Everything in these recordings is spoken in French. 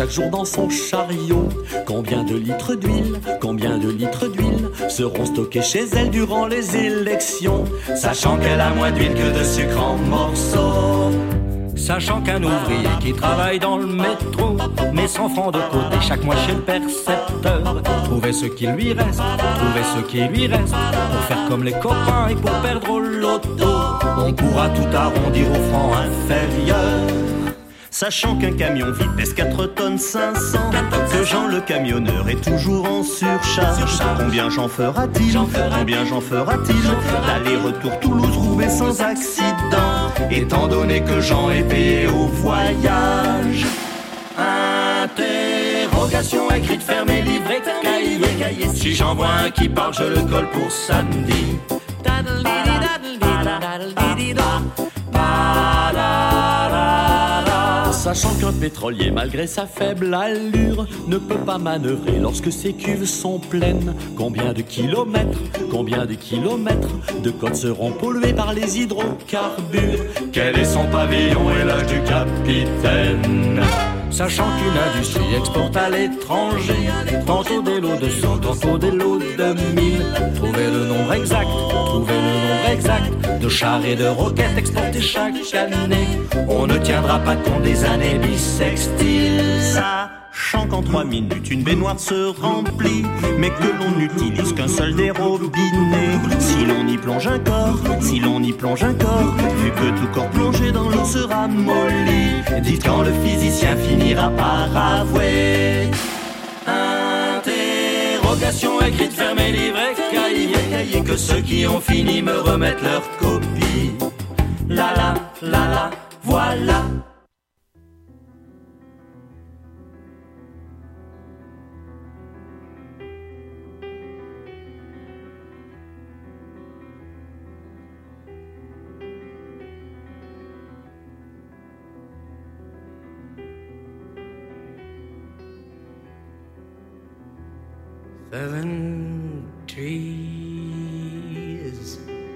chaque jour dans son chariot. Combien de litres d'huile, combien de litres d'huile seront stockés chez elle durant les élections, sachant qu'elle a moins d'huile que de sucre en morceaux. Sachant qu'un ouvrier qui travaille dans le métro met 100 francs de côté chaque mois chez le percepteur. Trouvez ce qui lui reste, trouvez ce qui lui reste, pour faire comme les copains et pour perdre au loto. On pourra tout arrondir au franc inférieur. Sachant qu'un camion vide pèse 4 tonnes 500, que Jean le camionneur est toujours en surcharge. Combien j'en fera-t-il, combien j'en fera-t-il d'aller-retour Toulouse-Roubaix sans accident, étant donné que Jean est payé au voyage. Interrogation écrite, fermée, livrée, cahier. Si j'en vois un qui parle, je le colle pour samedi. Sachant qu'un pétrolier, malgré sa faible allure, ne peut pas manœuvrer lorsque ses cuves sont pleines. Combien de kilomètres de côtes seront pollués par les hydrocarbures? Quel est son pavillon et l'âge du capitaine? Sachant qu'une industrie exporte à l'étranger tantôt des lots de 100, tantôt des lots de 1000. Trouvez le nombre exact de chars et de roquettes exportés chaque année. On ne tiendra pas compte des années bissextiles. Sachant qu'en 3 minutes une baignoire se remplit, mais que l'on n'utilise qu'un seul des robinets. Si l'on y plonge un corps, vu que tout corps plongé dans l'eau sera molli, dites quand le physicien finira par avouer. Interrogation écrite, fermée, livrée, cahier, que ceux qui ont fini me remettent leur copie. La, voilà. Seven trees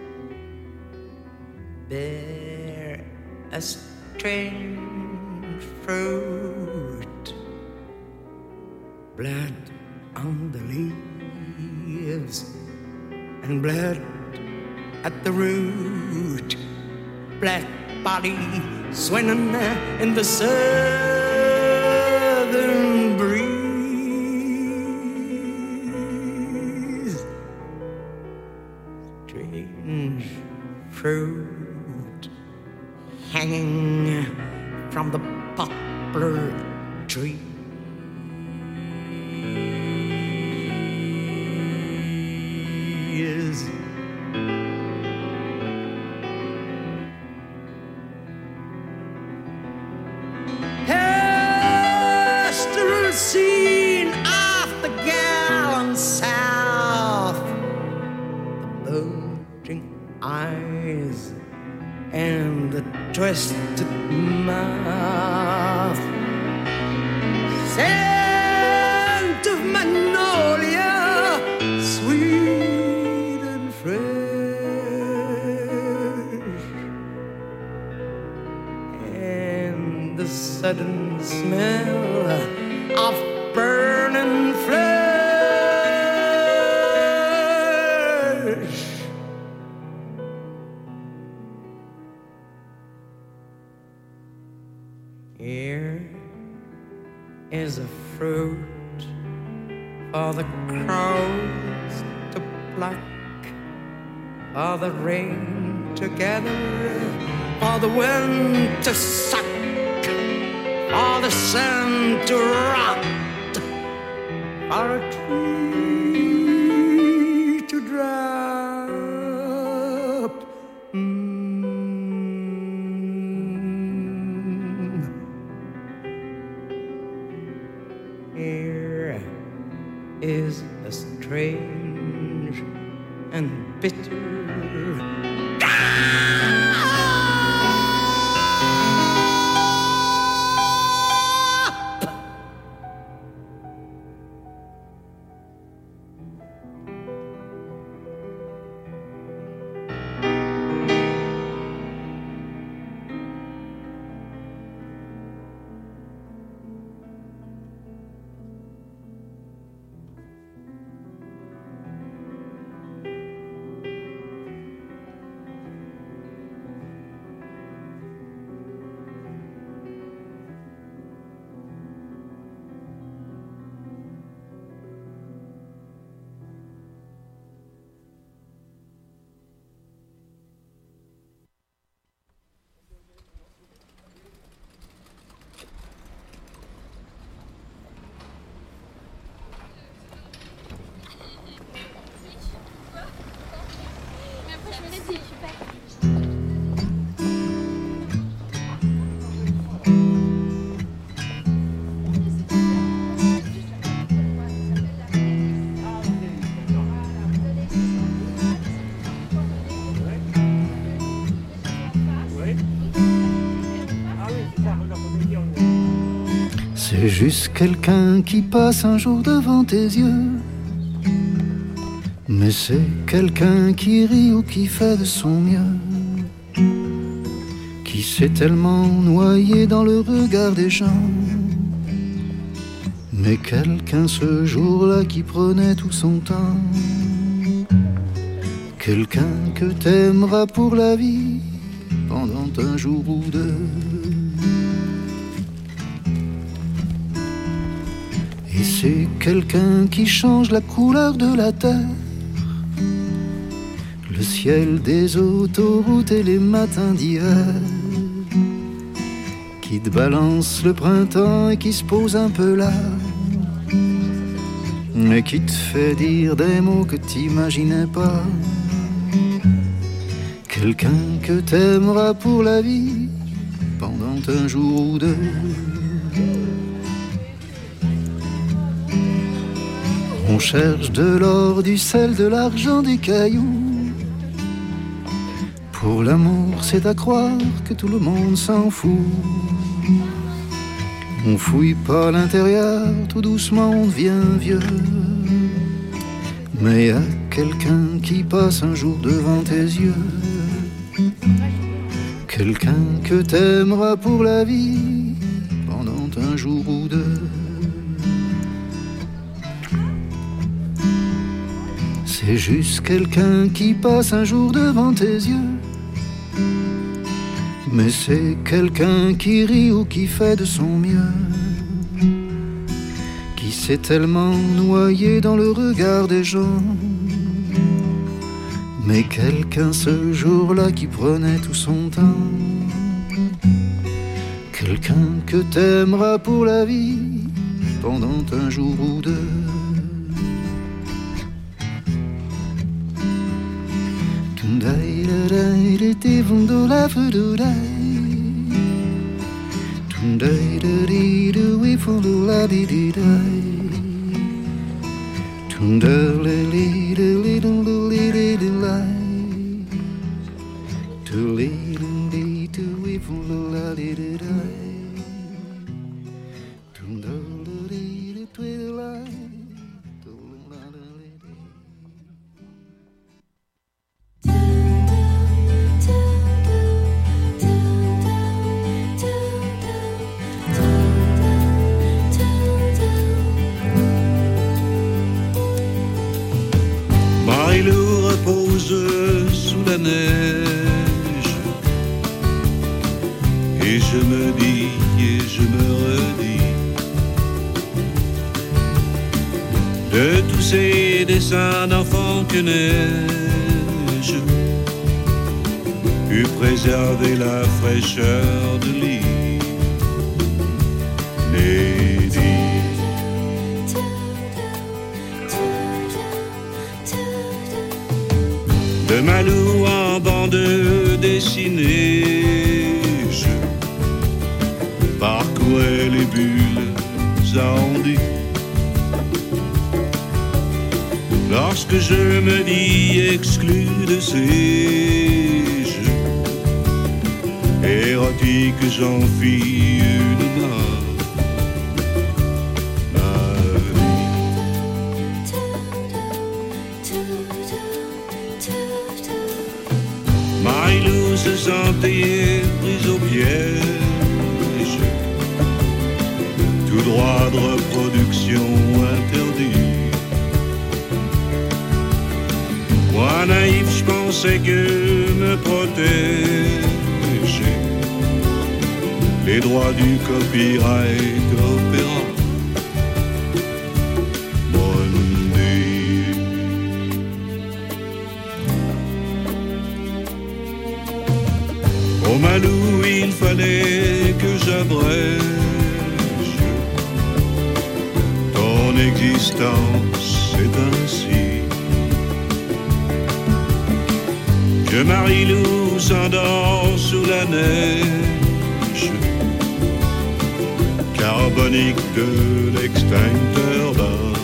bear a strange fruit, blood on the leaves and blood at the root, black body swinging in the southern breeze. Strange fruit hanging from the poplar tree. Pastoral scene off the gallant south, the bulging eyes and the twisted mouth, scent of magnolia, sweet and fresh, and the sudden smell of burning flesh. Here is a fruit for the crows to pluck, for the rain to gather, for the wind to suck, for the sun to rot, for a tree to drop. Here is a strange and bitter C'est juste quelqu'un qui passe un jour devant tes yeux. Mais c'est quelqu'un qui rit ou qui fait de son mieux, qui s'est tellement noyé dans le regard des gens. Mais quelqu'un ce jour-là qui prenait tout son temps. Quelqu'un que t'aimeras pour la vie pendant un jour ou deux. Et c'est quelqu'un qui change la couleur de la terre, le ciel des autoroutes et les matins d'hiver, qui te balance le printemps et qui se pose un peu là, mais qui te fait dire des mots que t'imaginais pas. Quelqu'un que t'aimeras pour la vie pendant un jour ou deux. On cherche de l'or, du sel, de l'argent, des cailloux. Pour l'amour, c'est à croire que tout le monde s'en fout. On fouille pas l'intérieur, tout doucement on devient vieux. Mais y a quelqu'un qui passe un jour devant tes yeux. Quelqu'un que t'aimeras pour la vie pendant un jour ou deux. C'est juste quelqu'un qui passe un jour devant tes yeux. Mais c'est quelqu'un qui rit ou qui fait de son mieux, qui s'est tellement noyé dans le regard des gens. Mais quelqu'un ce jour-là qui prenait tout son temps. Quelqu'un que t'aimeras pour la vie pendant un jour ou deux. Marie-Lou repose sous la neige, et je me dis et je me redis de tous ces dessins d'enfants que neige eût préservé la fraîcheur de lit. De Malou en bande dessinée, je parcourais les bulles arrondies. Lorsque je me dis exclu de ces jeux érotiques, j'en fis une marque. Marie-Lou se sentait prise au piège, tout droit de reproduction interdit. Moi naïf, je pensais que me protéger les droits du copyright opérant. Au Malou, il fallait que j'abrège ton existence, c'est ainsi que Marie-Lou s'endort sous la neige carbonique de l'extincteur d'or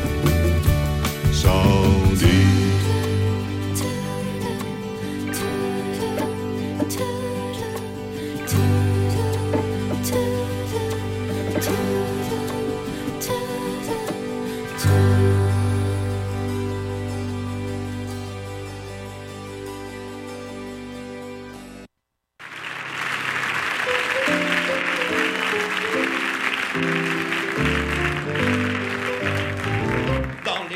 sans dire.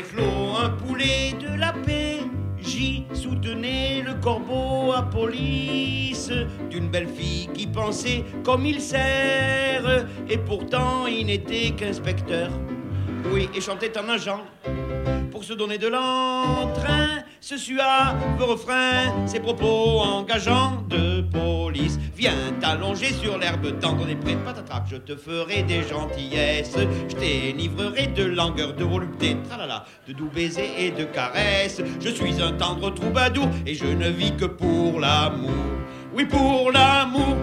les flots, un poulet de la paix. J'y soutenais le corbeau à police d'une belle fille qui pensait comme il sert, et pourtant il n'était qu'inspecteur. Oui, et chantait en nageant pour se donner de l'entrain. Ce suave refrain, ses propos engageants de police. Viens t'allonger sur l'herbe tendre des prés, patatrac, je te ferai des gentillesses. Je t'énivrerai de langueur, de volupté, tralala, de doux baisers et de caresses. Je suis un tendre troubadour et je ne vis que pour l'amour. Oui, pour l'amour.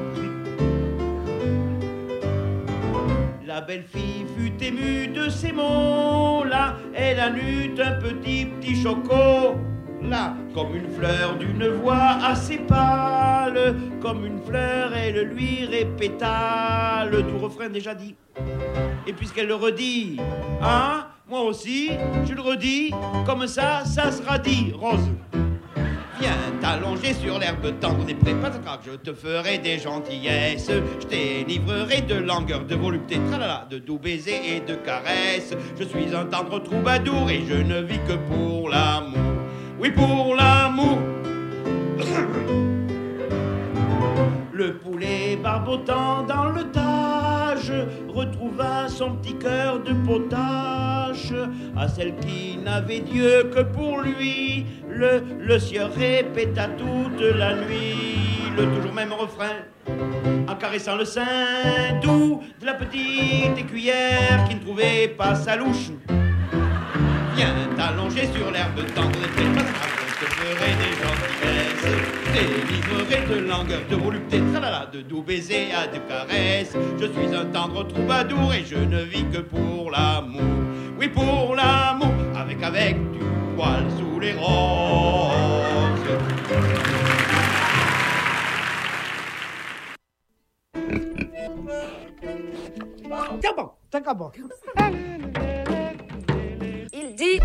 La belle fille fut émue de ces mots-là. Elle en eut un petit chocolat, comme une fleur d'une voix assez pâle. Comme une fleur, elle lui répéta le doux refrain déjà dit. Et puisqu'elle le redit, hein, moi aussi, je le redis, comme ça sera dit, Rose. Viens t'allonger sur l'herbe tendre des prés, patatrac, je te ferai des gentillesses. Je t'énivrerai de langueur, de volupté, tralala, de doux baisers et de caresses. Je suis un tendre troubadour et je ne vis que pour l'amour. Oui, pour l'amour. Le poulet barbotant dans le tage retrouva son petit cœur de potache. À celle qui n'avait Dieu que pour lui, le sieur répéta toute la nuit le toujours même refrain, en caressant le sein doux de la petite écuyère qui ne trouvait pas sa louche. Viens t'allonger sur l'herbe tendre et près, je te ferai des gentillesses. Délivrerai de langueur, de volupté, tralala, de doux baisers à de caresses. Je suis un tendre troubadour et je ne vis que pour l'amour. Oui, pour l'amour, avec du poil sous les roses. Tiens bon. Il dit...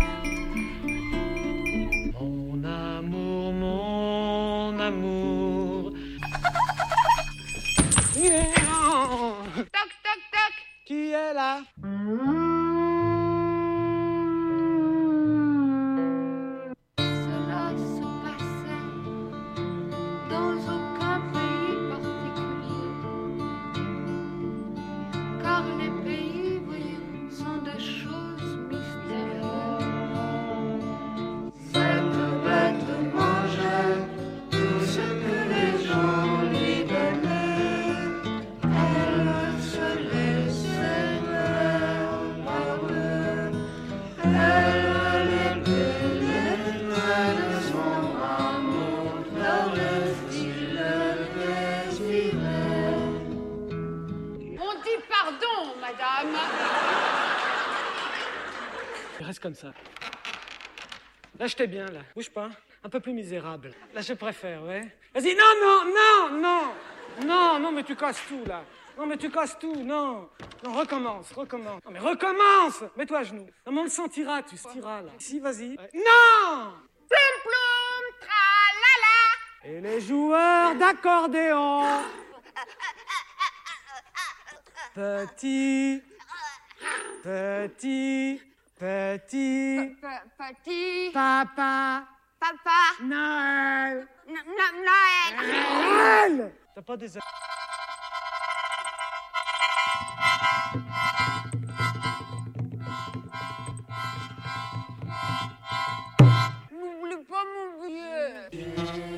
Mon amour. Toc, toc, toc. Qui est là? Cela se passait dans aucun pays particulier, car les pays, voyez, sont des choses mystérieuses. Cette bête mangeait tout ce que les gens lui donnaient. Elle se laissait faire par eux. Elle les pénétrait de son amour, leur style le désirait. On dit pardon, madame. Reste comme ça. Là, je t'ai bien, là. Bouge pas. Un peu plus misérable. Là, je préfère, ouais. Vas-y, non, mais tu casses tout, là. Non, mais tu casses tout, non. Non, recommence. Non, mais recommence. Mets-toi à genoux. Non, mais on le sentira, tu sentiras, là. Ici, vas-y. Ouais. Non. Ploum, ploum, tra-la-la. Et les joueurs d'accordéon. Petit. Petit. Papa. Noël. Noël. T'as pas des... N'oublie pas mon vieux.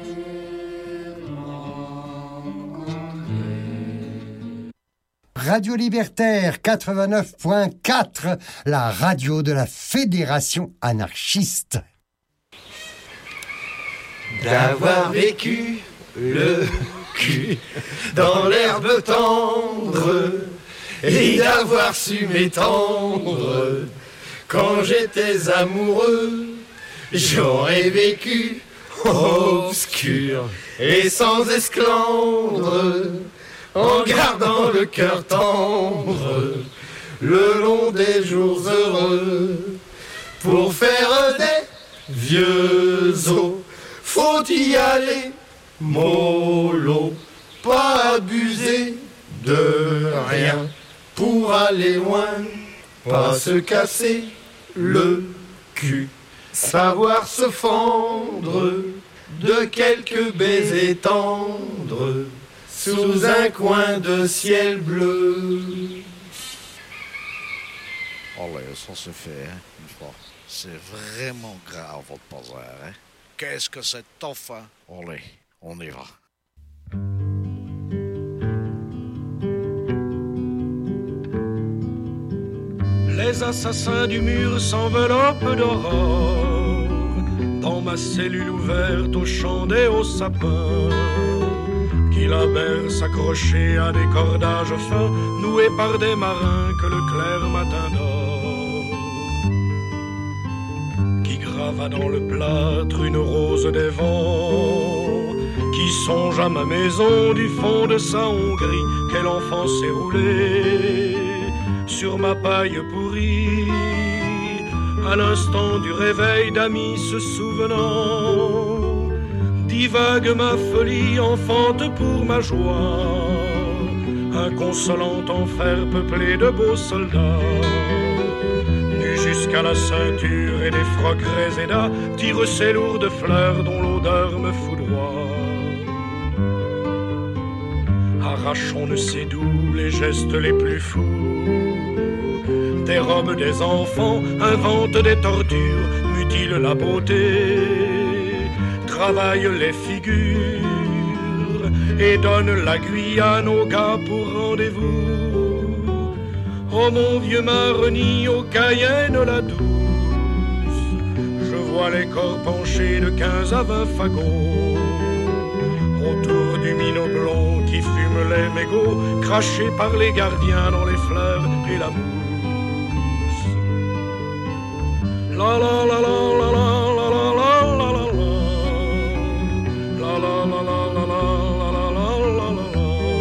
Radio Libertaire 89.4, la radio de la Fédération anarchiste. D'avoir vécu le cul dans l'herbe tendre et d'avoir su m'étendre quand j'étais amoureux, j'aurais vécu obscur et sans esclandre, en gardant le cœur tendre le long des jours heureux. Pour faire des vieux os, faut y aller mollo, pas abuser de rien. Pour aller loin, pas se casser le cul. Savoir se fendre de quelques baisers tendres sous un coin de ciel bleu. Allez, ça se fait, hein, une fois. C'est vraiment grave, votre bazar, hein. Qu'est-ce que c'est tough, hein. Allez, on y va. Les assassins du mur s'enveloppent d'aurore dans ma cellule ouverte aux champs et aux sapins qui la berce accrochée à des cordages fins noués par des marins que le clair matin dort, qui grava dans le plâtre une rose des vents, qui songe à ma maison du fond de sa Hongrie, quel enfant s'est roulé sur ma paille pourrie, à l'instant du réveil d'amis se souvenant, divague ma folie, enfante pour ma joie, inconsolant enfer peuplé de beaux soldats, nus jusqu'à la ceinture et des frocs résédas, tirent ces lourdes fleurs dont l'odeur me foudroie. Arrache on ne sait d'où les gestes les plus fous, des robes des enfants, inventent des tortures, mutilent la beauté, travaillent les figures et donnent la Guyane aux gars pour rendez-vous. Oh mon vieux marronnier, aux Cayennes la douce, je vois les corps penchés de 15 à 20 fagots autour du minot blond qui fume les mégots, crachés par les gardiens dans les fleurs et la mousse. La la la la la la la la la la la la la la la la la.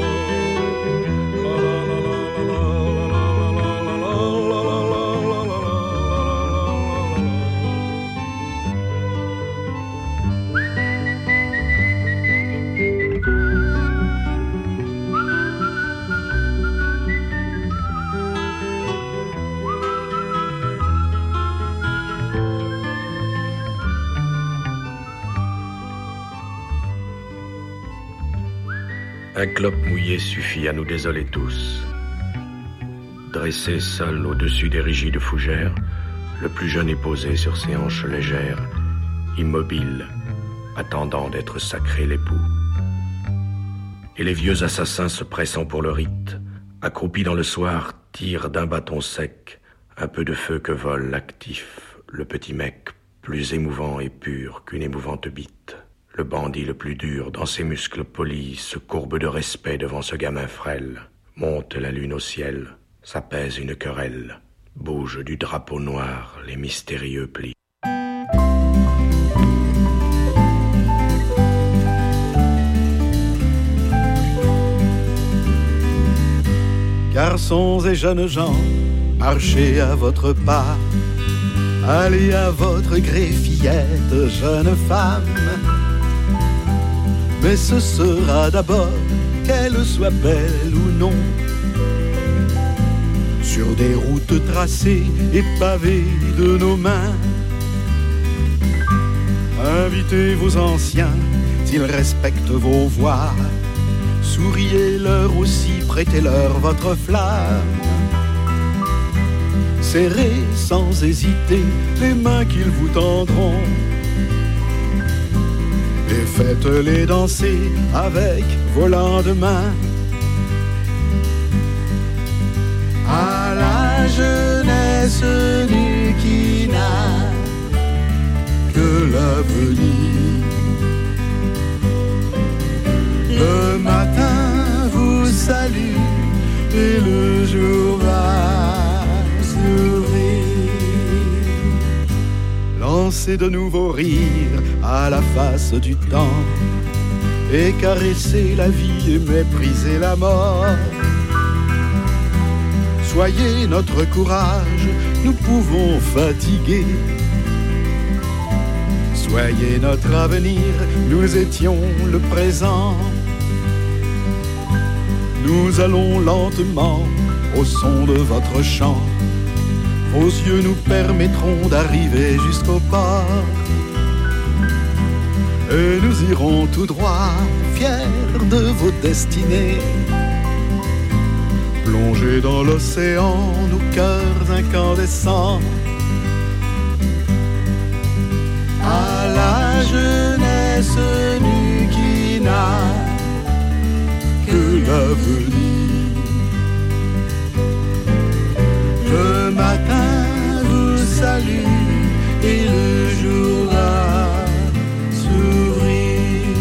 Un clope mouillé suffit à nous désoler tous. Dressé seul au-dessus des rigides fougères, le plus jeune est posé sur ses hanches légères, immobile, attendant d'être sacré l'époux. Et les vieux assassins se pressant pour le rite, accroupis dans le soir, tirent d'un bâton sec un peu de feu que vole l'actif, le petit mec, plus émouvant et pur qu'une émouvante bite. Le bandit le plus dur, dans ses muscles polis, se courbe de respect devant ce gamin frêle. Monte la lune au ciel, s'apaise une querelle. Bouge du drapeau noir les mystérieux plis. Garçons et jeunes gens, marchez à votre pas. Allez à votre gré, fillette, jeune femme. Mais ce sera d'abord, qu'elle soit belle ou non, sur des routes tracées et pavées de nos mains. Invitez vos anciens, s'ils respectent vos voix. Souriez-leur aussi, prêtez-leur votre flamme. Serrez sans hésiter les mains qu'ils vous tendront et faites-les danser avec vos lendemains. À la jeunesse nue qui n'a que l'avenir, le matin vous salue et le jour va s'ouvrir. Lancez de nouveaux rires à la face du temps et caressez la vie et méprisez la mort. Soyez notre courage, nous pouvons fatiguer. Soyez notre avenir, nous étions le présent. Nous allons lentement au son de votre chant. vos yeux nous permettront d'arriver jusqu'au port. Et nous irons tout droit, fiers de vos destinées. Plongés dans l'océan, nos cœurs incandescents. À la jeunesse nue qui n'a que l'avenir. Le matin vous salue et le jour va s'ouvrir.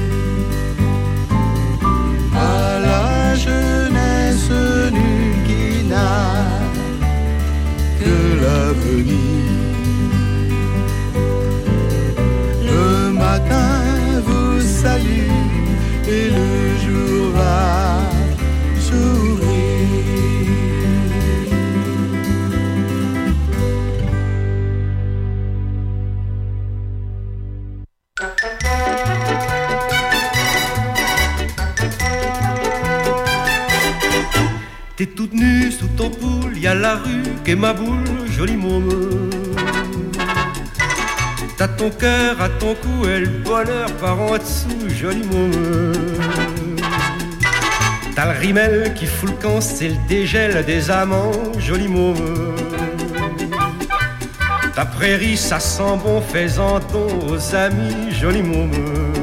À la jeunesse nue qui n'a que l'avenir. Le matin vous salue et le jour va s'ouvrir. T'es toute nue sous ton poule, y a la rue qu'est ma boule, jolie môme. T'as ton cœur à ton cou et le bonheur par en dessous, jolie môme. T'as le rimel qui fout le camp, c'est le dégel des amants, jolie môme. Ta prairie, ça sent bon, fais-en don aux amis, jolie môme.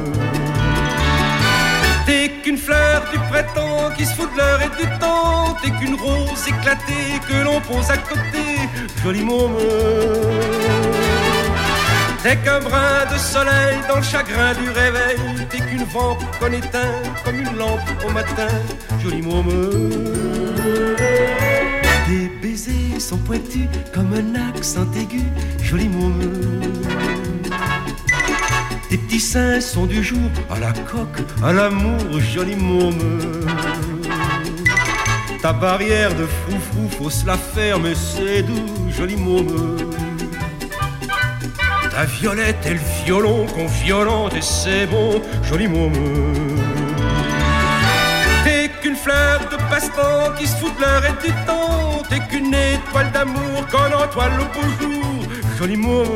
T'es qu'une fleur du printemps qui se fout de l'heure et du temps. T'es qu'une rose éclatée que l'on pose à côté, jolie môme. T'es qu'un brin de soleil dans le chagrin du réveil. T'es qu'une vampe qu'on éteint comme une lampe au matin, jolie môme. Tes baisers sont pointus comme un accent aigu, jolie môme. Tes petits seins sont du jour à la coque, à l'amour, jolie môme. Ta barrière de froufrou, faut se la faire, mais c'est doux, jolie môme. Ta violette et le violon qu'on violente et c'est bon, jolie môme. T'es qu'une fleur de passe-temps qui se fout de l'heure et du temps. T'es qu'une étoile d'amour qu'on entoile au beau jour, jolie môme.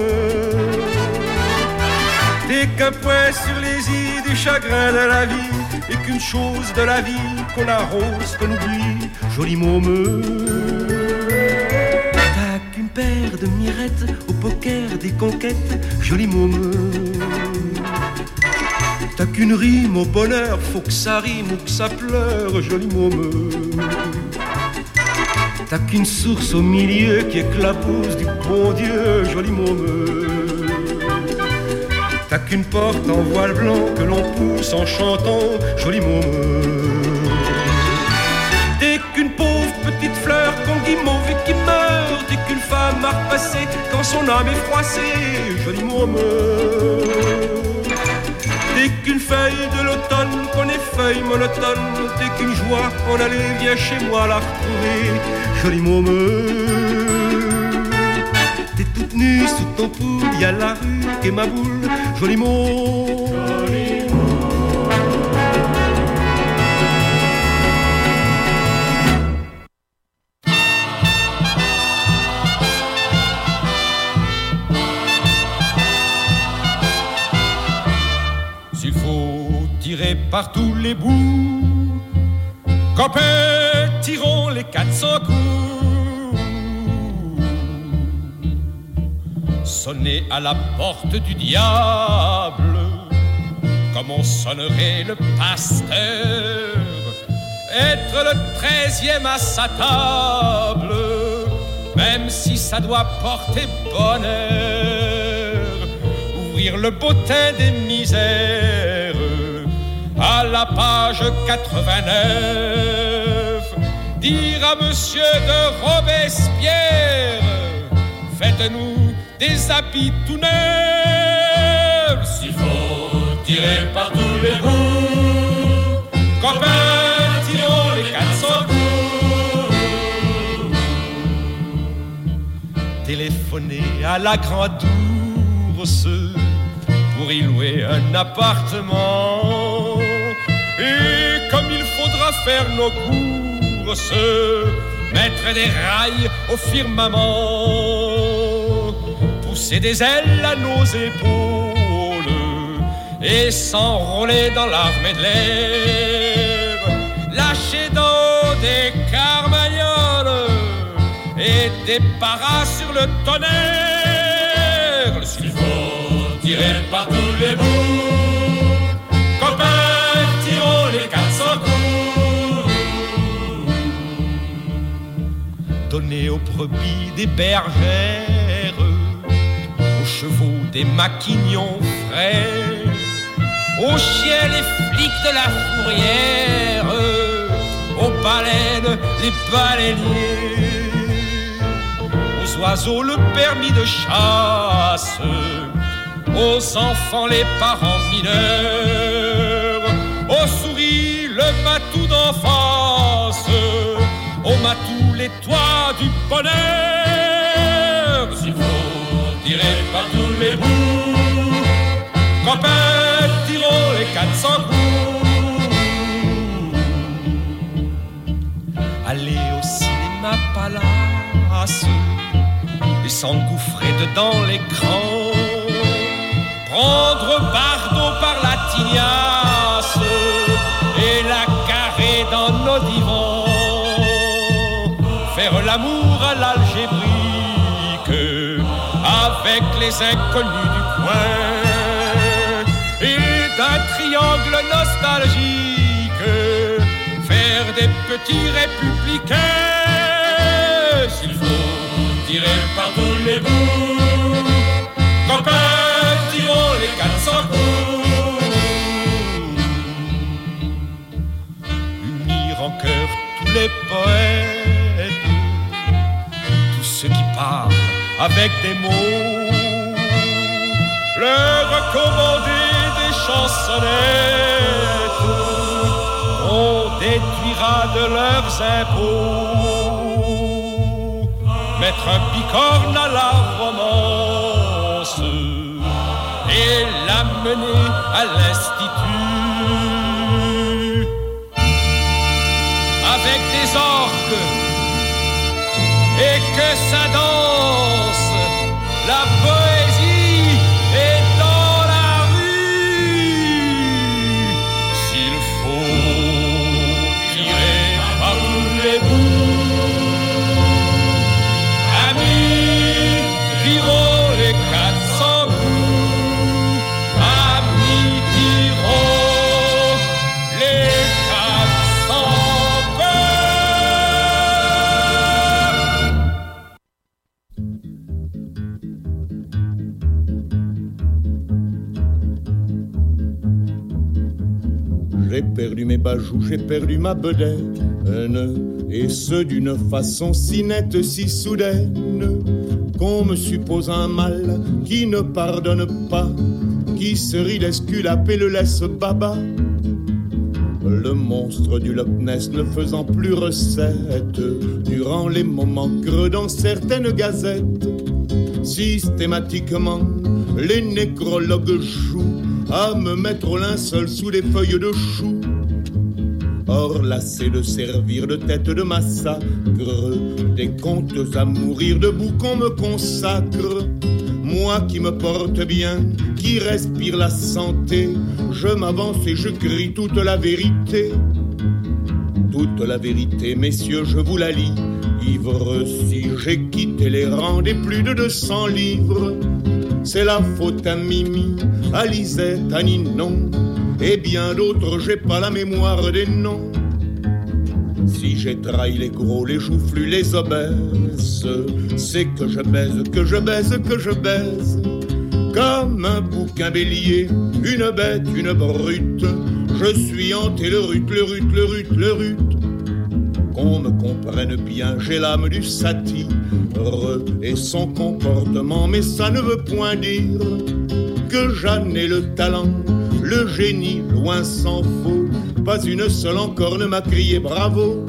T'es qu'un point sur les îles du chagrin de la vie. Et qu'une chose de la vie qu'on arrose, qu'on oublie, jolie môme. T'as qu'une paire de mirettes au poker des conquêtes, jolie môme. T'as qu'une rime au bonheur, faut que ça rime ou que ça pleure, jolie môme. T'as qu'une source au milieu qui éclabousse du bon Dieu, jolie môme. T'as qu'une porte en voile blanc que l'on pousse en chantant, jolie môme. T'es qu'une pauvre petite fleur qu'on guimauve et qui meurt. T'es qu'une femme à repasser quand son âme est froissée, jolie môme. T'es qu'une feuille de l'automne qu'on effeuille monotone. T'es qu'une joie qu'on allait, viens chez moi la retrouver, jolie môme. T'es toute nue sous ton poule, y a la rue qu'est ma boule, jolie môme. S'il faut tirer par tous les bouts, copains, tirons les 400 coups. Sonner à la porte du diable, comme on sonnerait le pasteur. Être le 13e à sa table, même si ça doit porter bonheur. Ouvrir le bottin des misères à la page 89. Dire à monsieur de Robespierre, faites-nous des habits tout neufs. S'il faut tirer par tous les bouts, copains, tirons les 400 coups. Téléphoner à la grande ours pour y louer un appartement. Et comme il faudra faire nos courses, mettre des rails au firmament, pousser des ailes à nos épaules et s'enrôler dans l'armée de l'air, lâcher d'en haut des carmagnoles et des paras sur le tonnerre. S'il faut tirer par tous les bouts, copains, tirons les 400 coups. Donnez aux brebis des bergères, aux chevaux des maquignons frais, aux chiens les flics de la fourrière, aux baleines les baleiniers, aux oiseaux le permis de chasse, aux enfants les parents mineurs, aux souris le matou d'en face, aux matous les toits du bonheur. S'il faut tirer par tous les bouts, copains, tirons les 400 coups. Aller au cinéma palace et s'engouffrer dedans l'écran, prendre Bardot par la tignasse et la carrer dans nos divans, faire l'amour à l'algébrique avec les inconnus du coin, et d'un triangle nostalgique faire des petits républicains. S'il faut tirer par tous les bouts, copains, tirons les 400 coups. Unir en chœur tous les poètes, tous ceux qui parlent avec des mots, leur recommander des chansonnettes, on déduira de leurs impôts, mettre un bicorne à la romance et l'amener à l'institut avec des orgues et que ça danse, la poésie est dans la rue. S'il faut tirer par tous les bouts, amis, tirons les 400 coups, amis, tirons les 400 J'ai perdu mes bajoux, j'ai perdu ma bedaine, et ce d'une façon si nette, si soudaine, qu'on me suppose un mal qui ne pardonne pas, qui se rit d'Esculape et le laisse baba. Le monstre du Loch Ness ne faisant plus recette, durant les moments creux dans certaines gazettes, systématiquement, les nécrologues jouent à me mettre au linceul sous des feuilles de chou. Or, lassé de servir de tête de massacre, des contes à mourir debout qu'on me consacre, moi qui me porte bien, qui respire la santé, je m'avance et je crie toute la vérité. Toute la vérité, messieurs, je vous la lis. Ivre, si j'ai quitté les rangs des plus de 200 livres, c'est la faute à Mimi, à Lisette, à Ninon, et bien d'autres, j'ai pas la mémoire des noms. Si j'ai trahi les gros, les joufflus, les obèses, c'est que je baise, que je baise, que je baise. Comme un bouquin bélier, une bête, une brute, je suis hanté le rut, le rut, le rut, le rut. Qu'on me comprenne bien, j'ai l'âme du satire et son comportement, mais ça ne veut point dire que j'en ai le talent, le génie, loin s'en faut. Pas une seule encore ne m'a crié bravo.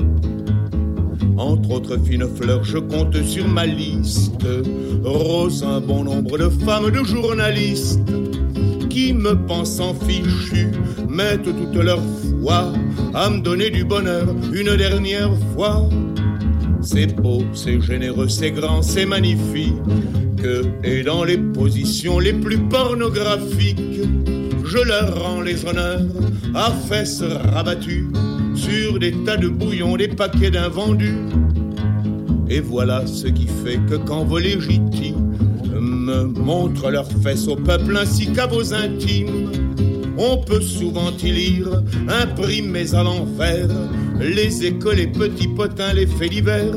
Entre autres fines fleurs, je compte sur ma liste rose un bon nombre de femmes, de journalistes qui me pensant fichu mettent toute leur foi à me donner du bonheur une dernière fois. C'est beau, c'est généreux, c'est grand, c'est magnifique. Et dans les positions les plus pornographiques, je leur rends les honneurs à fesses rabattues sur des tas de bouillons, des paquets d'invendus. Et voilà ce qui fait que quand vos légitimes montrent leurs fesses au peuple ainsi qu'à vos intimes, on peut souvent y lire, imprimés à l'envers, les échos, les petits potins, les faits divers.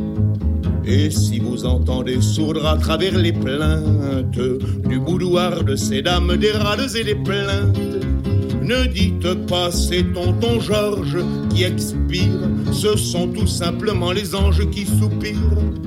Et si vous entendez sourdre à travers les plaintes du boudoir de ces dames, des râles et des plaintes, ne dites pas c'est tonton Georges qui expire, ce sont tout simplement les anges qui soupirent.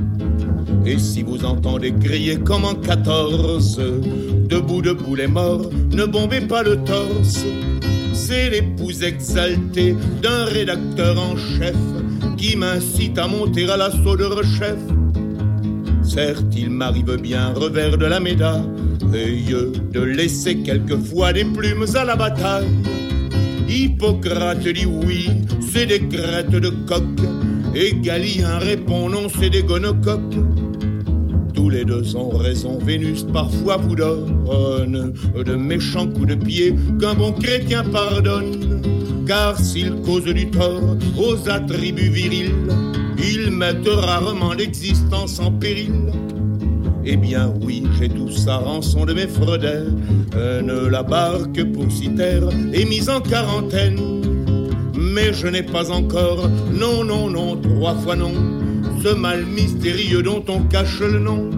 Et si vous entendez crier comme en 14, debout, debout les morts, ne bombez pas le torse. C'est l'épouse exaltée d'un rédacteur en chef qui m'incite à monter à l'assaut de rechef. Certes, il m'arrive bien, revers de la médaille, de laisser quelquefois des plumes à la bataille. Hippocrate dit oui, c'est des crêtes de coq, et Galien répond non, c'est des gonocoques. Tous les deux ont raison, Vénus parfois vous donne de méchants coups de pied qu'un bon chrétien pardonne. Car s'il cause du tort aux attributs virils, ils mettent rarement l'existence en péril. Eh bien oui, j'ai tout ça, rançon de mes fredaines. La barque pour Cythère est mise en quarantaine. Mais je n'ai pas encore, non, non, non, 3 fois non, ce mal mystérieux dont on cache le nom.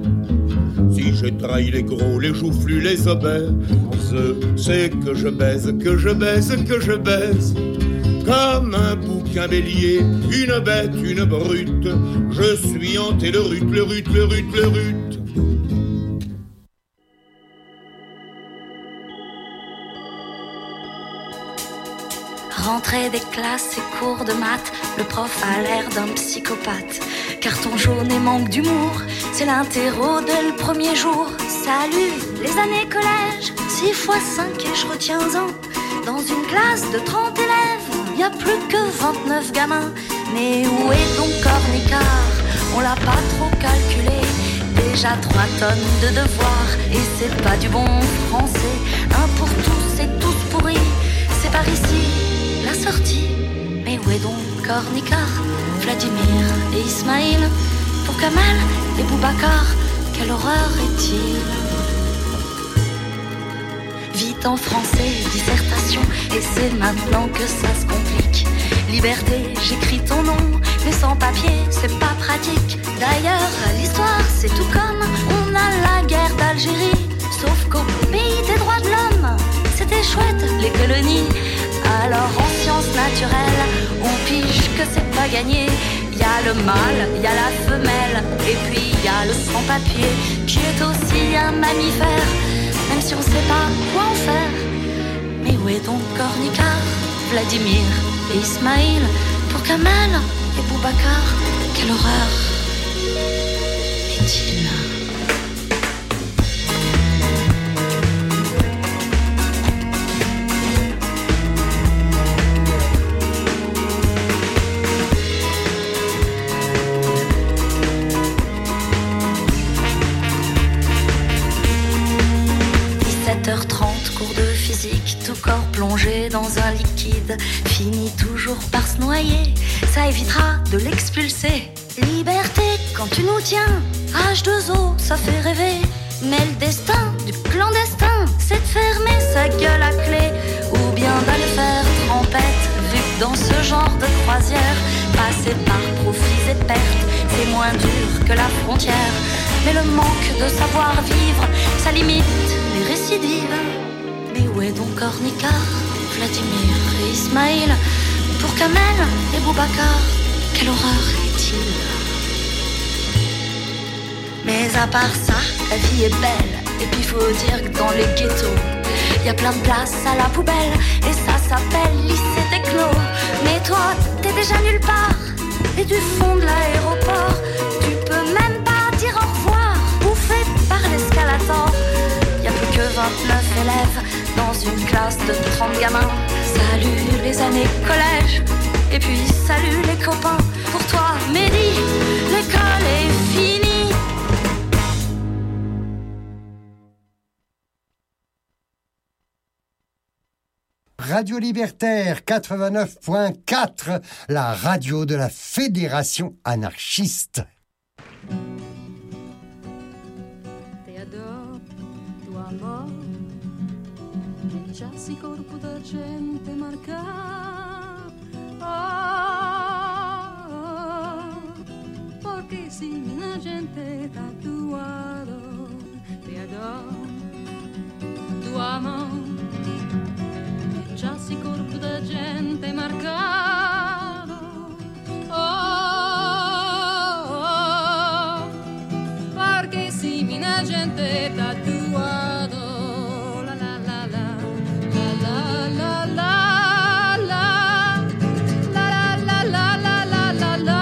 Si j'ai trahi les gros, les joufflus, les obèses, c'est que je baise, que je baise, que je baise. Comme un bouquin bélier, une bête, une brute, je suis hanté le rut, le rut, le rut, le rut. Rentrée des classes et cours de maths, le prof a l'air d'un psychopathe. Carton jaune et manque d'humour, c'est l'interro dès le premier jour. Salut, les années collège, 6 x 5 et je retiens un. Dans une classe de 30 élèves, y a plus que 29 gamins. Mais où est donc Cornicard? On l'a pas trop calculé. Déjà 3 tonnes de devoirs, et c'est pas du bon français. Un pour tous et tous pourris, c'est par ici la sortie. Mais où est donc Cornicard, Vladimir et Ismaïl? Pour Kamal et Boubacar, quelle horreur est-il? Vite en français, dissertation, et c'est maintenant que ça se complique. Liberté, j'écris ton nom, mais sans papier, c'est pas pratique. D'ailleurs, l'histoire, c'est tout comme on a la guerre d'Algérie. Sauf qu'au pays des droits de l'homme, c'était chouette, les colonies. Alors en sciences naturelles, on pige que c'est pas gagné. Y a le mâle, y a la femelle, et puis y a le sans-papier, qui est aussi un mammifère, même si on sait pas quoi en faire. Mais où est donc Cornicard, Vladimir et Ismaïl? Pour Kamal et Boubacar, quelle horreur est-il? 17h30, cours de physique, tout corps plongé dans un liquide, finit toujours par se noyer, ça évitera de l'expulser. Liberté, quand tu nous tiens, H2O, ça fait rêver. Mais le destin du clandestin, c'est de fermer sa gueule à clé, ou bien d'aller faire trempette, vu que dans ce genre de croisière, passer par profits et pertes, c'est moins dur que la frontière. Mais le manque de savoir-vivre, ça limite les récidives. Mais où est donc Cornicard, Vladimir et Ismaïl? Pour Kamel et Boubacar, quelle horreur est-il? Mais à part ça, la vie est belle. Et puis faut dire que dans les ghettos, y a plein de places à la poubelle, et ça s'appelle lycée techno. Mais toi, t'es déjà nulle part, et du fond de l'aéroport, tu peux même pas dire au revoir, bouffé par l'escalator. Y a plus que 29 élèves dans une classe de 30 gamins. Salut les années collège, Et puis salut les copains, pour toi Mehdi, l'école est finie. Radio Libertaire 89.4, la radio de la Fédération anarchiste. Te adoro, tuo amor, lasciassi corpo da gente marca. Porque si la gente tatuado, te adoro, tuo amor. Giassi corpo da gente marcato, perché simile la gente tatuato, la la la la la la la la la la la la la la la.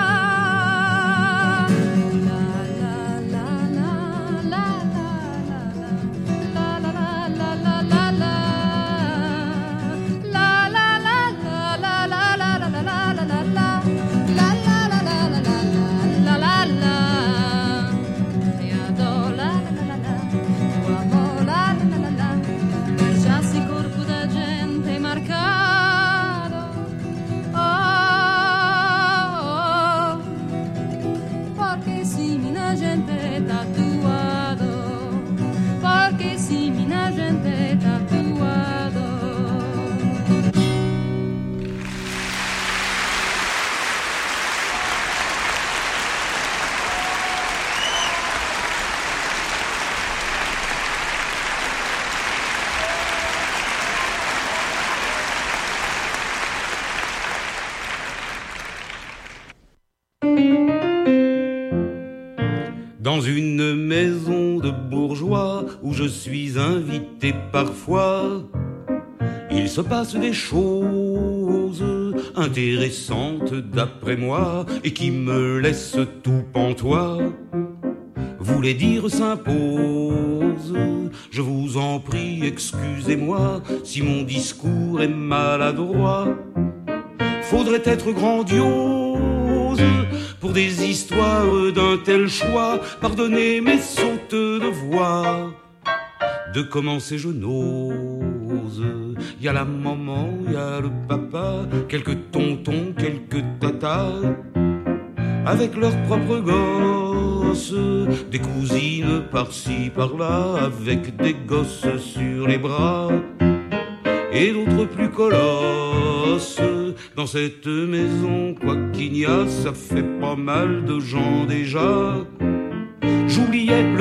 Dans une maison de bourgeois où je suis invité parfois, il se passe des choses intéressantes d'après moi et qui me laissent tout pantois. Vous les dire s'impose, je vous en prie, excusez-moi si mon discours est maladroit. Faudrait être grandiose pour des histoires d'un tel choix. Pardonnez mes sautes de voix. De commencer je n'ose. Y a la maman, y a le papa, quelques tontons, quelques tatas, avec leurs propres gosses, des cousines par-ci par-là, avec des gosses sur les bras, et d'autres plus colosses. Dans cette maison, quoi qu'il y a, ça fait pas mal de gens déjà. J'oubliais le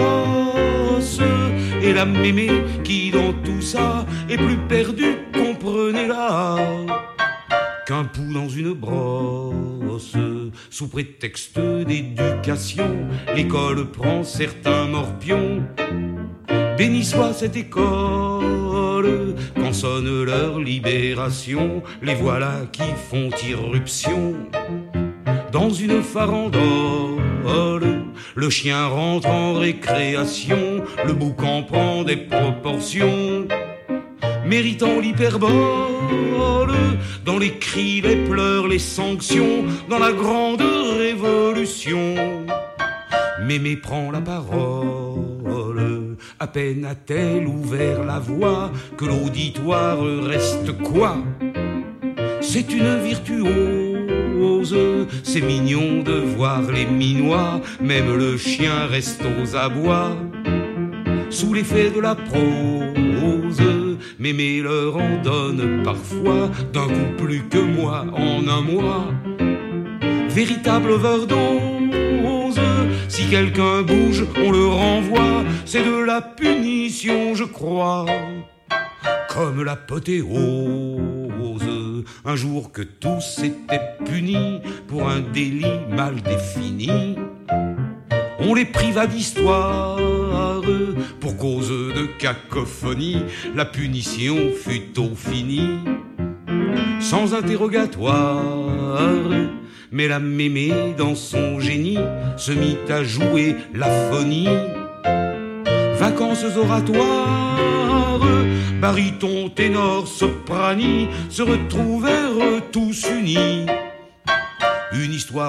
molosse et la mémé qui dans tout ça est plus perdue, comprenez-la, qu'un pou dans une brosse. Sous prétexte d'éducation, l'école prend certains morpions. Béni soit cette école, quand sonne leur libération, les voilà qui font irruption. Dans une farandole, le chien rentre en récréation, le boucan prend des proportions, méritant l'hyperbole, dans les cris, les pleurs, les sanctions, dans la grande révolution. Mémé prend la parole, à peine a-t-elle ouvert la voix que l'auditoire reste quoi? C'est une virtuose, c'est mignon de voir les minois, même le chien reste aux abois. Sous l'effet de la prose, Mémé leur en donne parfois, d'un coup plus que moi en un mois. Véritable overdose, si quelqu'un bouge, on le renvoie, c'est de la punition, je crois. Comme l'apothéose, un jour que tous étaient punis pour un délit mal défini, on les priva d'histoire pour cause de cacophonie. La punition fut au fini, sans interrogatoire. Mais la mémé, dans son génie, se mit à jouer la phonie. Vacances oratoires, barytons, ténors, soprani se retrouvèrent tous unis. Une histoire,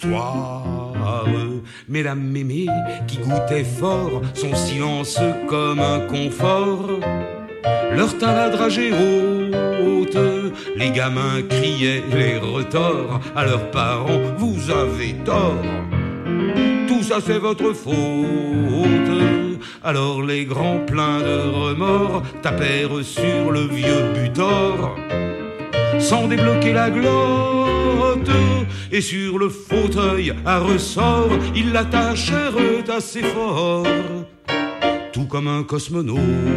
mais la mémé qui goûtait fort son silence comme un confort leur tint la dragée haute. Les gamins criaient les retors à leurs parents, vous avez tort, tout ça c'est votre faute. Alors les grands pleins de remords tapèrent sur le vieux butor sans débloquer la glotte, et sur le fauteuil à ressort ils l'attachèrent assez fort, tout comme un cosmonaute.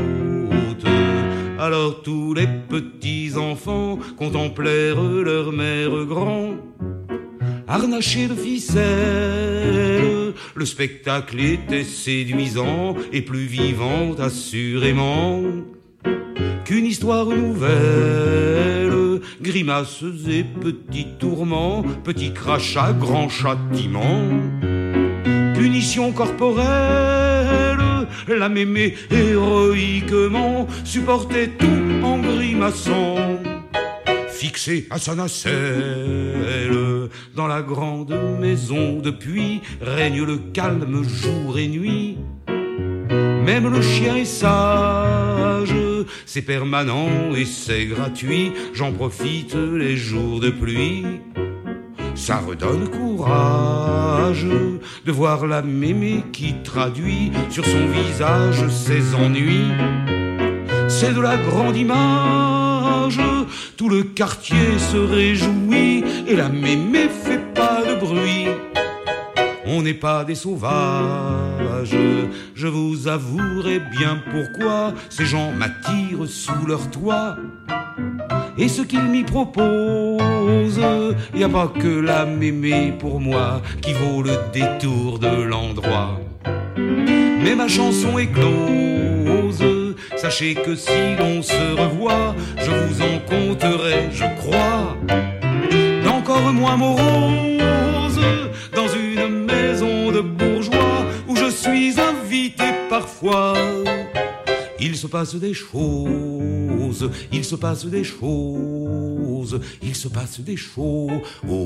Alors tous les petits enfants contemplèrent leur mère grand, harnachée de ficelles. Le spectacle était séduisant et plus vivant assurément qu'une histoire nouvelle. Grimaces et petits tourments, petits crachats, grands châtiments, punition corporelle. La mémé héroïquement supportait tout en grimaçant, fixée à sa nacelle. Dans la grande maison depuis règne le calme jour et nuit. Même le chien est sage, c'est permanent et c'est gratuit. J'en profite les jours de pluie. Ça redonne courage de voir la mémé qui traduit sur son visage ses ennuis. C'est de la grande image, tout le quartier se réjouit et la mémé fait pas de bruit. On n'est pas des sauvages, je vous avouerai bien pourquoi ces gens m'attirent sous leur toit. Et ce qu'ils m'y proposent, y a pas que la mémé pour moi qui vaut le détour de l'endroit. Mais ma chanson est close, sachez que si l'on se revoit, je vous en conterai, je crois, d'encore moins morose, dans une maison de bourgeois où je suis invité parfois. Il se passe des choses, il se passe des choses, il se passe des choses.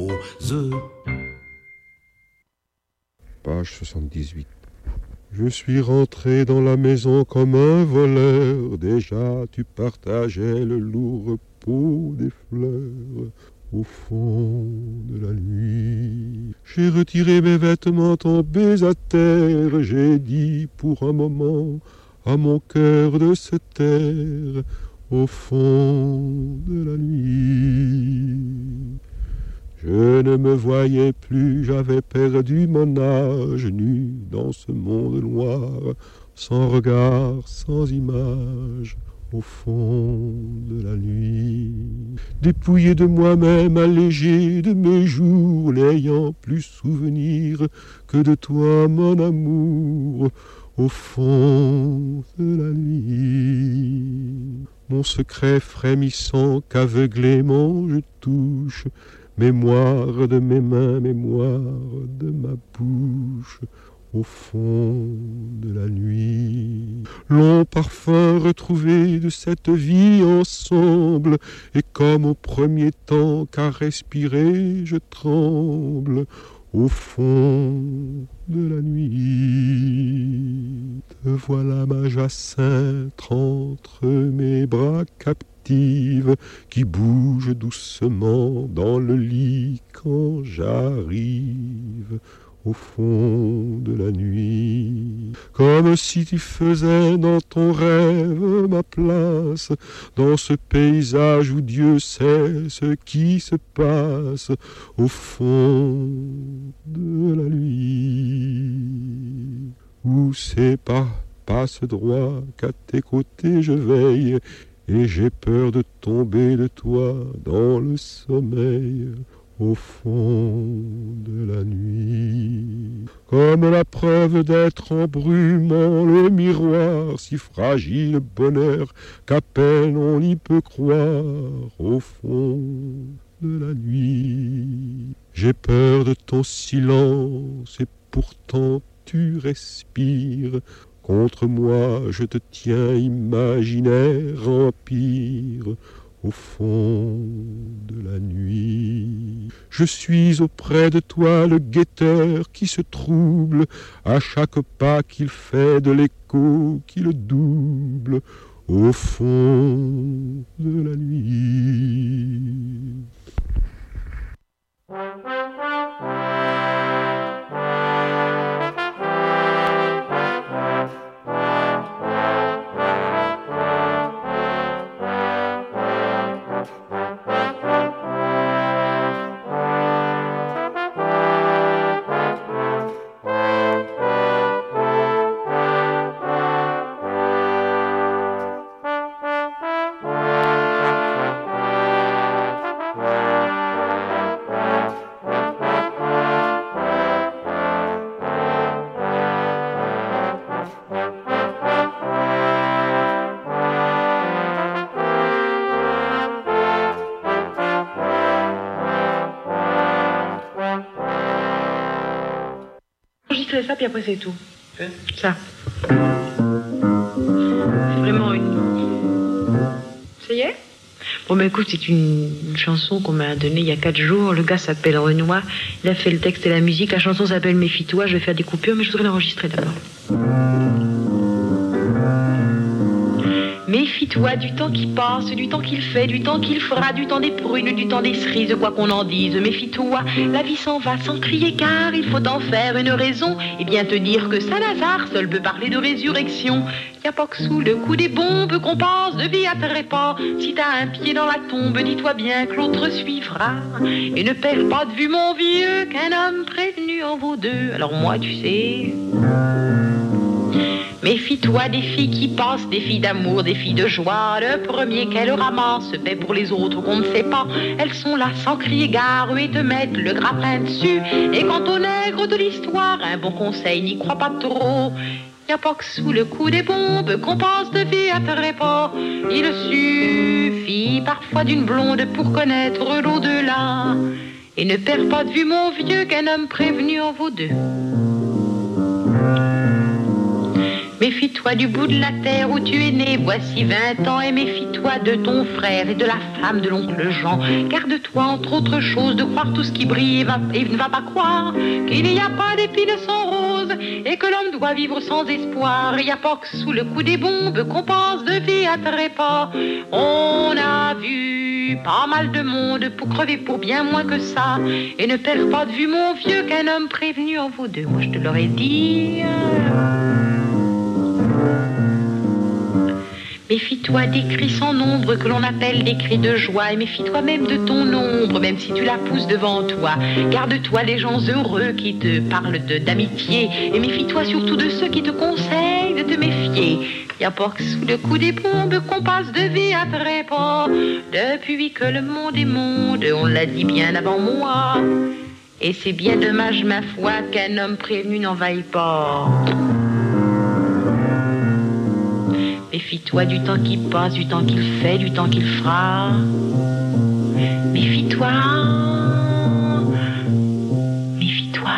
Page 78. Je suis rentré dans la maison comme un voleur. Déjà tu partageais le lourd repos des fleurs. Au fond de la nuit, j'ai retiré mes vêtements tombés à terre. J'ai dit pour un moment à mon cœur de se taire. Au fond de la nuit, je ne me voyais plus, j'avais perdu mon âge, nu dans ce monde noir, sans regard, sans image. Au fond de la nuit, dépouillé de moi-même, allégé de mes jours, n'ayant plus souvenir que de toi, mon amour. Au fond de la nuit, mon secret frémissant qu'aveuglément je touche, mémoire de mes mains, mémoire de ma bouche. Au fond de la nuit, long parfum retrouvé de cette vie ensemble, et comme au premier temps qu'à respirer je tremble. Au fond de la nuit, te voilà ma Jacinthe entre mes bras captives, qui bouge doucement dans le lit quand j'arrive. Au fond de la nuit, comme si tu faisais dans ton rêve ma place, dans ce paysage où Dieu sait ce qui se passe. Au fond de la nuit, où c'est pas passe droit qu'à tes côtés je veille, et j'ai peur de tomber de toi dans le sommeil. Au fond de la nuit, comme la preuve d'être en brumant le miroir, si fragile bonheur qu'à peine on y peut croire. Au fond de la nuit, j'ai peur de ton silence et pourtant tu respires, Contre moi, je te tiens imaginaire empire au fond de la nuit. Je suis auprès de toi le guetteur qui se trouble à chaque pas qu'il fait de l'écho qui le double au fond de la nuit. Ça, puis après c'est tout. Ça. C'est vraiment une... Ça y est? Bon bah écoute, c'est une chanson qu'on m'a donnée il y a 4 jours. Le gars s'appelle Renoir. Il a fait le texte et la musique. La chanson s'appelle Méfie-toi. Je vais faire des coupures, mais je voudrais l'enregistrer d'abord. Méfie-toi du temps qui passe, du temps qu'il fait, du temps qu'il fera, du temps des prunes, du temps des cerises, quoi qu'on en dise. Méfie-toi, la vie s'en va sans crier car il faut en faire une raison. Et bien te dire que Saint-Lazare seul peut parler de résurrection. Y a pas que sous le coup des bombes qu'on passe de vie à trépas. Si t'as un pied dans la tombe, dis-toi bien que l'autre suivra. Et ne perds pas de vue mon vieux, qu'un homme prévenu en vaut deux. Alors moi tu sais... Méfie-toi des filles qui passent, des filles d'amour, des filles de joie. Le premier qu'elles ramassent se fait pour les autres qu'on ne sait pas. Elles sont là sans crier gare et te mettent le grappin dessus. Et quant au nègre de l'histoire, un bon conseil, n'y crois pas trop. Y a pas que sous le coup des bombes qu'on passe de vie à trépas. Il suffit parfois d'une blonde pour connaître l'au-delà. Et ne perds pas de vue mon vieux, qu'un homme prévenu en vaut deux. Méfie-toi du bout de la terre où tu es né, voici 20 ans, et méfie-toi de ton frère et de la femme de l'oncle Jean. Garde-toi, entre autres choses, de croire tout ce qui brille et ne va pas croire qu'il n'y a pas d'épines sans rose et que l'homme doit vivre sans espoir. Il n'y a pas que sous le coup des bombes qu'on passe de vie à trépas. On a vu pas mal de monde pour crever pour bien moins que ça. Et ne perds pas de vue, mon vieux, qu'un homme prévenu en vaut deux. Moi, je te l'aurais dit... Méfie-toi des cris sans nombre que l'on appelle des cris de joie. Et méfie-toi même de ton ombre, même si tu la pousses devant toi. Garde-toi les gens heureux qui te parlent d'amitié. Et méfie-toi surtout de ceux qui te conseillent de te méfier. Y a pas que sous le coup des bombes qu'on passe de vie à trépas. Depuis que le monde est monde, on l'a dit bien avant moi. Et c'est bien dommage, ma foi, qu'un homme prévenu n'en vaille pas. Méfie-toi du temps qui passe, du temps qu'il fait, du temps qu'il fera. Méfie-toi. Méfie-toi.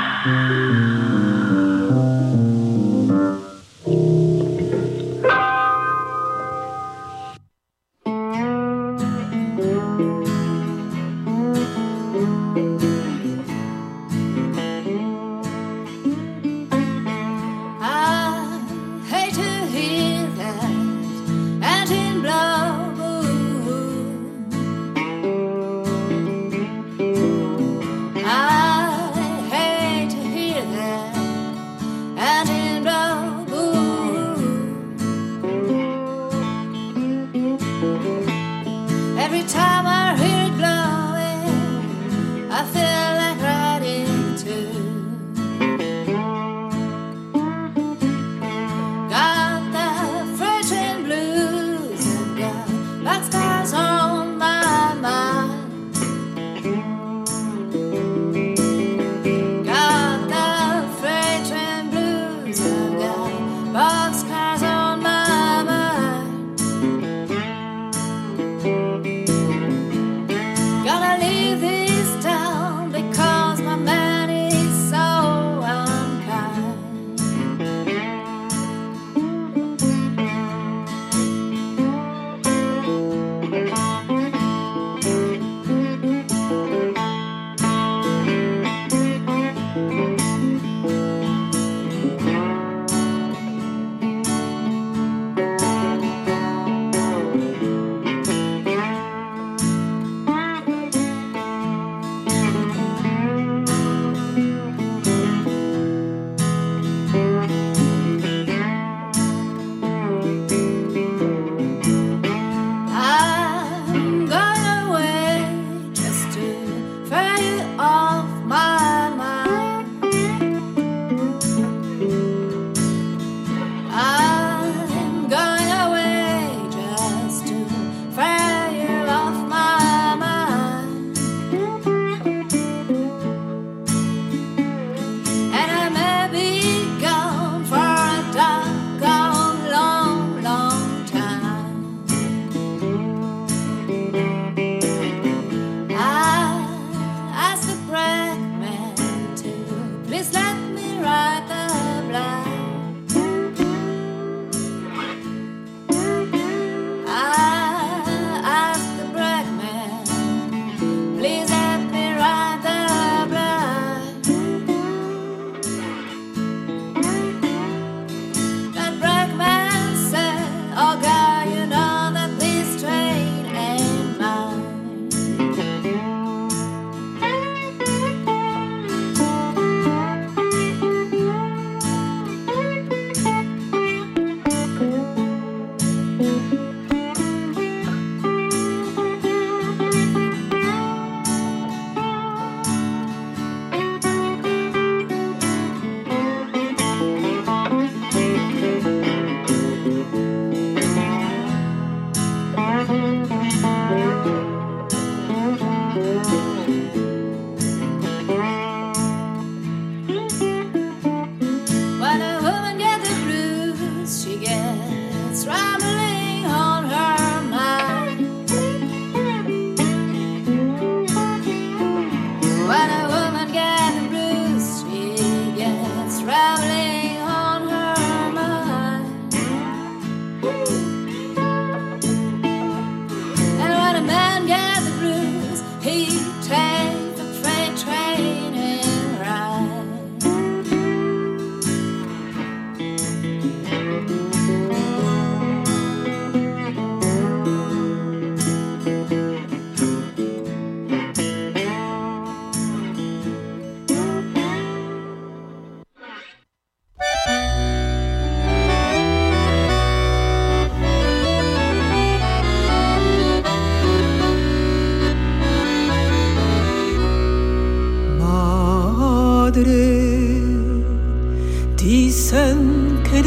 dicen que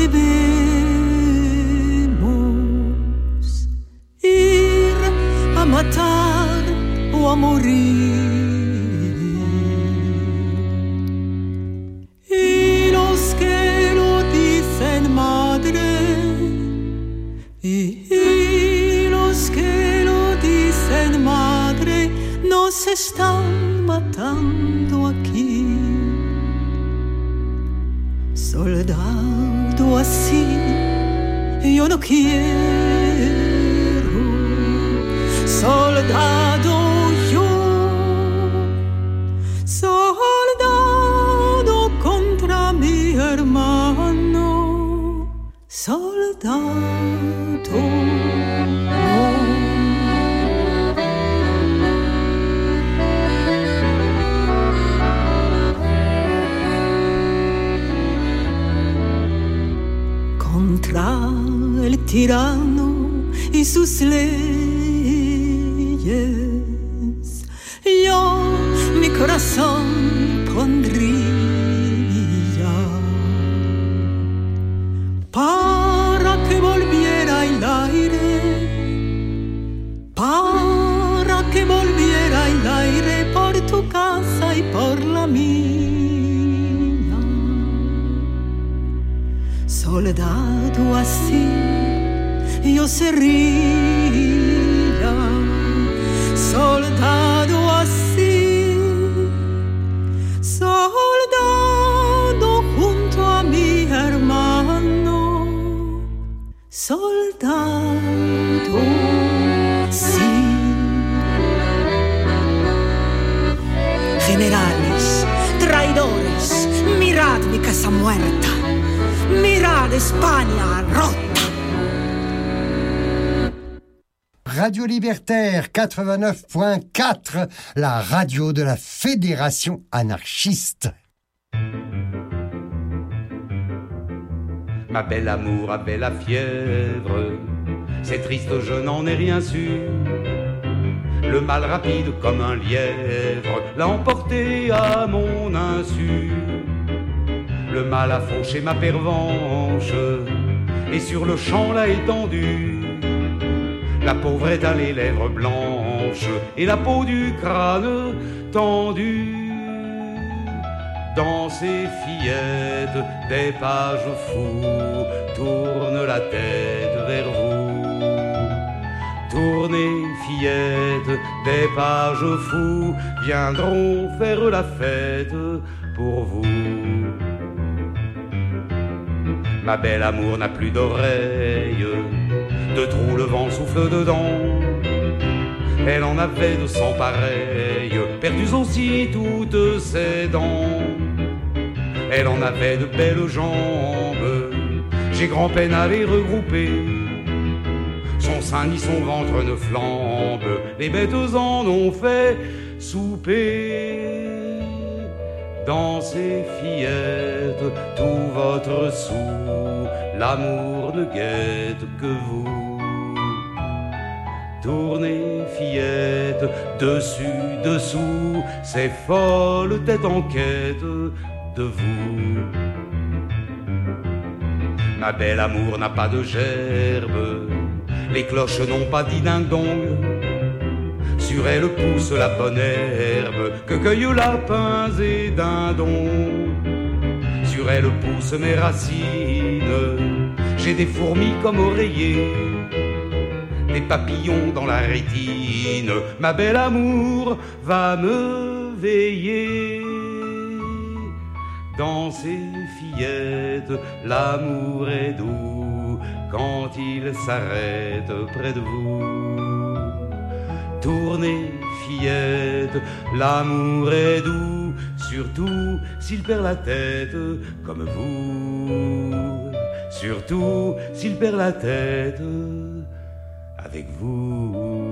debemos ir a matar o a morir. Y los que lo dicen madre, y los que lo dicen madre, nos están matando aquí. Soldado así, yo no quiero. Soldado yo, soldado contra mi hermano, soldado contra el tirano y sus leyes, yo mi corazón pondría para que volviera el aire, para que volviera el aire por tu casa y por la mía. Soldado así yo sería, soldado así, soldado junto a mi hermano, soldado sí. Generales, traidores, mirad mi casa muerta, mirad España rota. Radio Libertaire 89.4, la radio de la Fédération anarchiste. Ma belle amour avait la fièvre, c'est triste, je n'en ai rien su. Le mal rapide comme un lièvre l'a emporté à mon insu. Le mal a fauché ma pervenche et sur le champ l'a étendue. La pauvre a les lèvres blanches et la peau du crâne tendue. Dans ces fillettes, des pages fous tournent la tête vers vous. Tournez, fillettes, des pages fous viendront faire la fête pour vous. Ma belle amour n'a plus d'oreilles, de trous le vent souffle dedans. Elle en avait de cent pareilles, perdues aussi toutes ses dents. Elle en avait de belles jambes, j'ai grand-peine à les regrouper. Son sein ni son ventre ne flambe, les bêtes en ont fait souper. Dans ces fillettes, tout votre sou, l'amour ne guette que vous. Tournez, fillettes, dessus, dessous, ces folles têtes en quête de vous. Ma belle amour n'a pas de gerbe, les cloches n'ont pas dit ding-dong. Sur elle pousse la bonne herbe que cueillent lapins et dindons. Sur elle poussent mes racines, j'ai des fourmis comme oreillers, des papillons dans la rétine. Ma belle amour va me veiller. Dans ces fillettes, l'amour est doux quand il s'arrête près de vous. Tournez, fillettes, l'amour est doux, surtout s'il perd la tête comme vous. Surtout s'il perd la tête avec vous.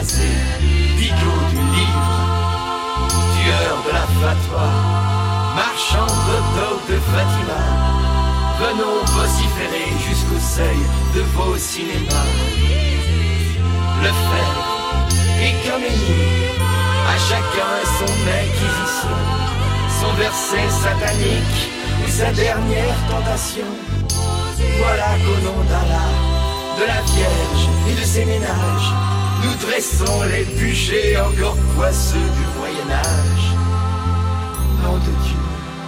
passé, bigot du livre, tueur de la fatwa, marchand d'hot-dog de Fatima, venons vociférer jusqu'au seuil de vos cinémas. Le fer est comme ennemi, à chacun son inquisition, son verset satanique ou sa dernière tentation. Voilà qu'au nom d'Allah, de la Vierge et de ses ménages, nous dressons les bûchers encore poisseux du Moyen-Âge. Nom de Dieu,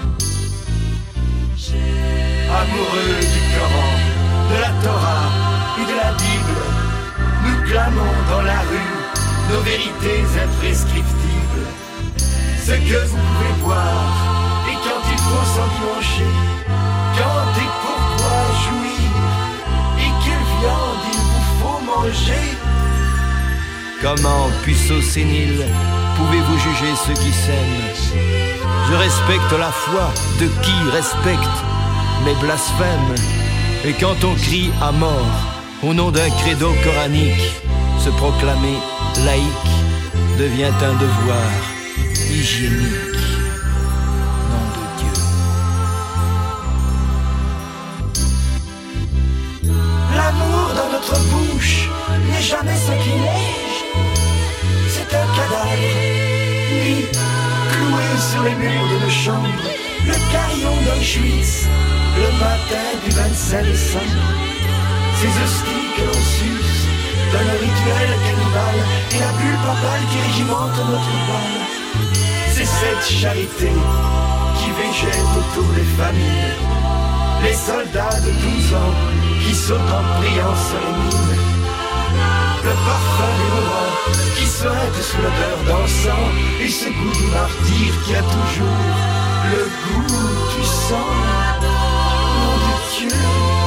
amoureux du Coran, de la Torah et de la Bible, nous clamons dans la rue nos vérités imprescriptibles. Ce que vous pouvez boire et quand il faut s'endimancher, quand et pourquoi jouir et quelle viande il vous faut manger. Comment, puceaux séniles, pouvez-vous juger ceux qui s'aiment? Je respecte la foi de qui respecte, mais blasphème. Et quand on crie à mort au nom d'un credo coranique, se proclamer laïque devient un devoir hygiénique. Nom de Dieu. L'amour dans notre bouche n'est jamais sacrilège. C'est un cadavre, nu, cloué sur les murs de nos chambres, le carillon d'Auschwitz, le matin du 25 décembre. Ces hosties que l'on suce, dans le rituel cannibale, et la bulle papale qui régimente notre balle. C'est cette charité qui végète autour des familles, les soldats de 12 ans qui sautent en priant sur les mines, le parfum des morts qui souhaitent sous l'odeur d'encens, et ce goût du martyr qui a toujours le goût du sang. Nom de Dieu.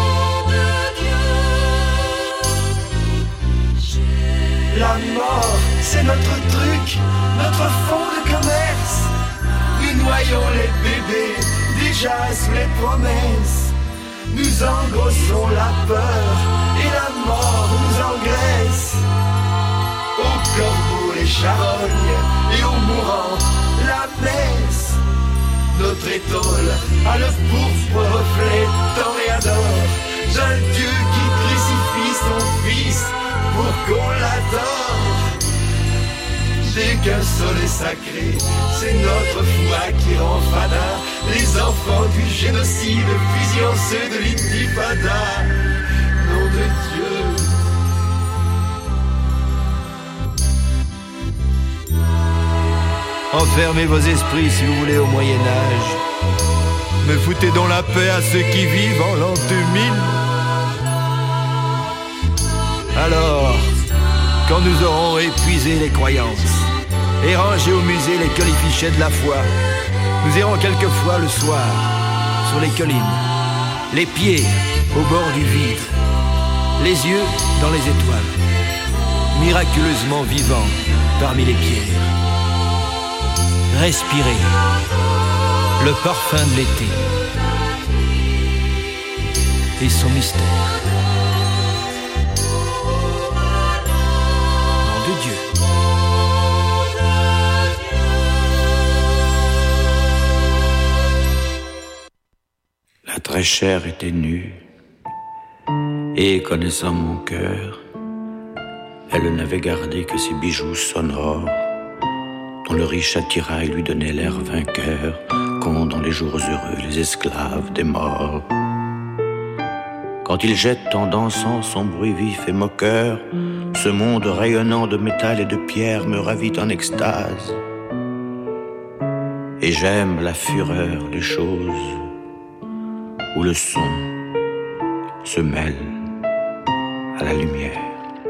La mort, c'est notre truc, notre fond de commerce. Nous noyons les bébés, déjà sous les promesses. Nous engrossons la peur et la mort nous engraisse. Au corbeau les charognes et aux mourants la messe. Notre étole a le pourpre reflet toréador d'un Dieu qui crucifie son fils pour qu'on l'adore. Dès qu'un sol est sacré, c'est notre foi qui rend fada les enfants du génocide, fusion ceux de l'intifada. Nom de Dieu. Enfermez vos esprits si vous voulez au Moyen-Âge. Mais foutez donc la paix à ceux qui vivent en l'an 2000. Alors, quand nous aurons épuisé les croyances et rangé au musée les colifichets de la foi, nous irons quelquefois le soir sur les collines, les pieds au bord du vide, les yeux dans les étoiles, miraculeusement vivants parmi les pierres. Respirer le parfum de l'été et son mystère. Nom de Dieu. La très chère était nue, et connaissant mon cœur, elle n'avait gardé que ses bijoux sonores, dont le riche attirail lui donnait l'air vainqueur, qu'ont dans les jours heureux les esclaves des morts. Quand il jette en dansant son bruit vif et moqueur, ce monde rayonnant de métal et de pierre me ravit en extase. Et j'aime la fureur des choses où le son se mêle à la lumière.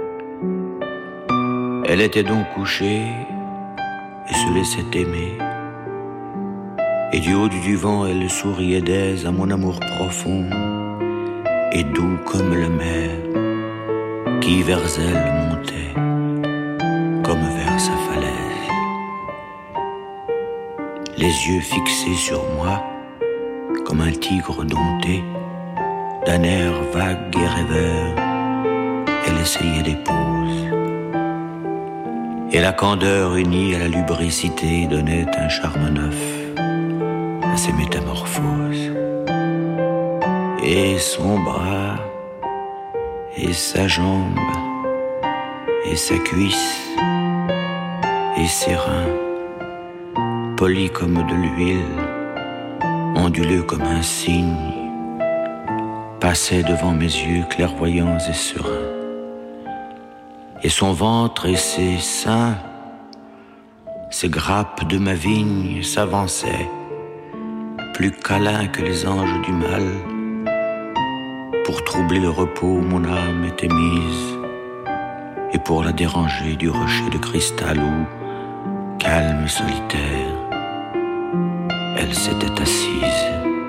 Elle était donc couchée et se laissait aimer, et du haut du vent elle souriait d'aise à mon amour profond et doux comme la mer qui vers elle montait comme vers sa falaise. Les yeux fixés sur moi comme un tigre dompté, d'un air vague et rêveur, elle essayait des poses. Et la candeur unie à la lubricité donnait un charme neuf à ses métamorphoses. Et son bras, et sa jambe, et sa cuisse, et ses reins, polis comme de l'huile, onduleux comme un cygne, passaient devant mes yeux clairvoyants et sereins. Et son ventre et ses seins, ces grappes de ma vigne s'avançaient, plus câlins que les anges du mal, pour troubler le repos où mon âme était mise, et pour la déranger du rocher de cristal où, calme et solitaire, elle s'était assise.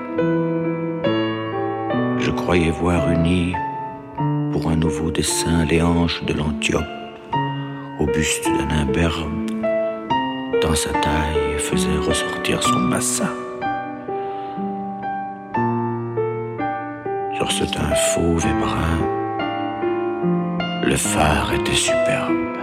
Je croyais voir unies, pour un nouveau dessin, les hanches de l'Antiope, au buste d'un imberbe, dans sa taille faisait ressortir son bassin. Sur ce teint fauve et brun, le phare était superbe.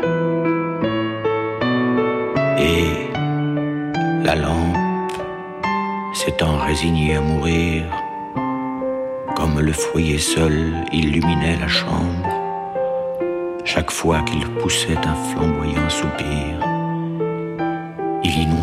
Et la lampe, s'étant résignée à mourir, comme le foyer seul illuminait la chambre, chaque fois qu'il poussait un flamboyant soupir, il inondait